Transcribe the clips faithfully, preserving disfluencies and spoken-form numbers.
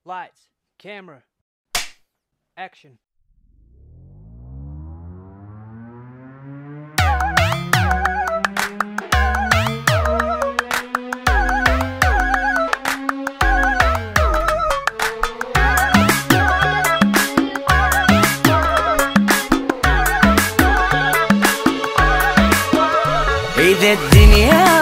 Lights, camera, action. إذا الدنيا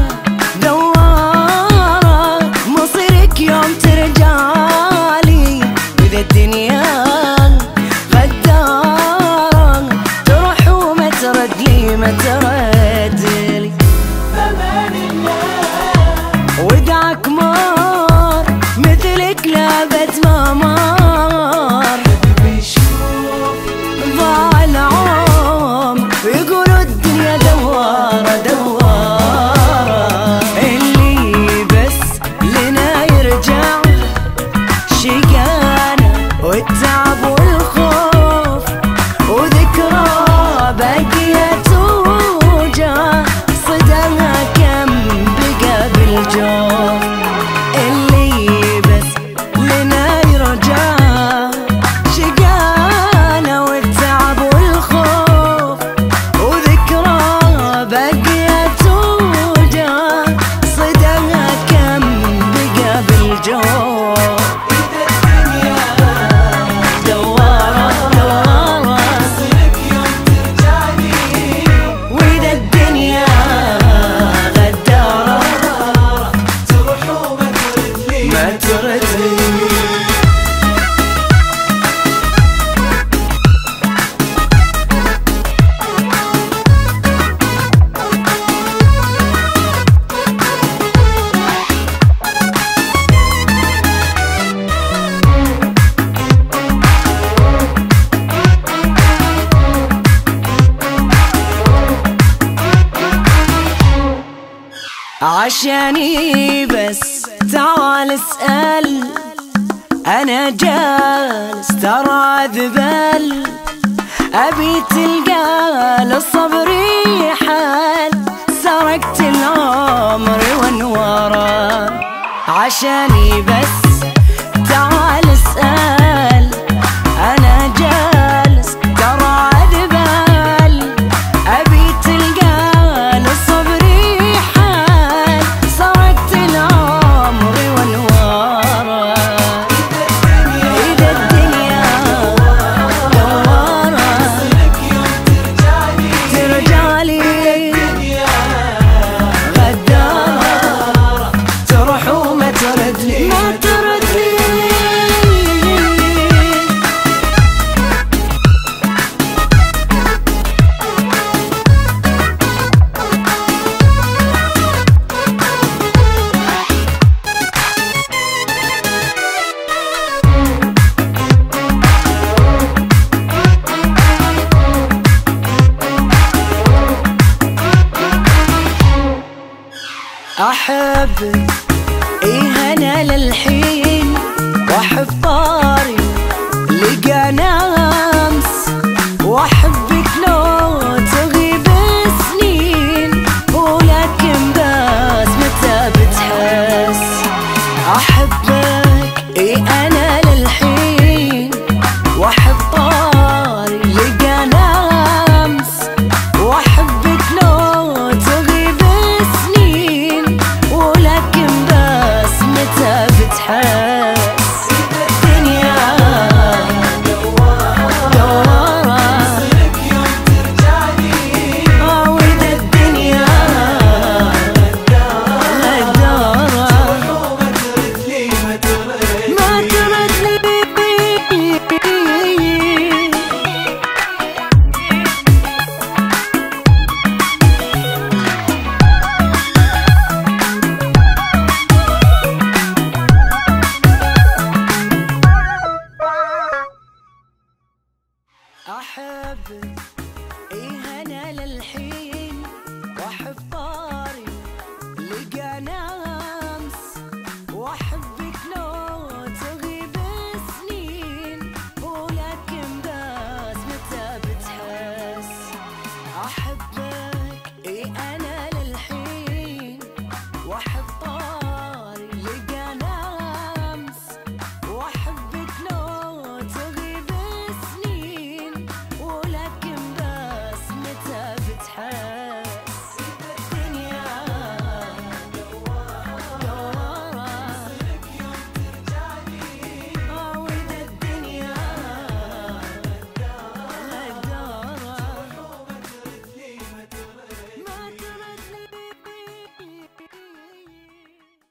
دوارة مصيرك يوم ترجعلي، إذا الدنيا غدارة تروح وما ترد لي ما ترد لي. بأمان الله ودعك مار مثلك لابد ما مار، بيشوف ضاع العمر يقولوا الدنيا دوارة دوارة، اللي بس لنا يرجع شقانا والتعب والخوف وذكرى باقية توجع صداها كم بقى بالجوف، اللي بس لنا يرجع شقانا والتعب والخوف وذكرى باقية توجع صداها كم بقى بالجوف. عشاني بس تعال اسأل، أنا جالس ترى أذبل، أبي تلقى للصبر حل، سرقت العمر وانواره. عشاني بس تعال اسأل، أنا جالس ترى أذبل، أبي تلقى للصبر أحبك إيه أنا للحين، وأحب طاري لقانا أمس، وأحبك لو تغيب سنين ولكن بس متى بتحس. أحبك إيه أنا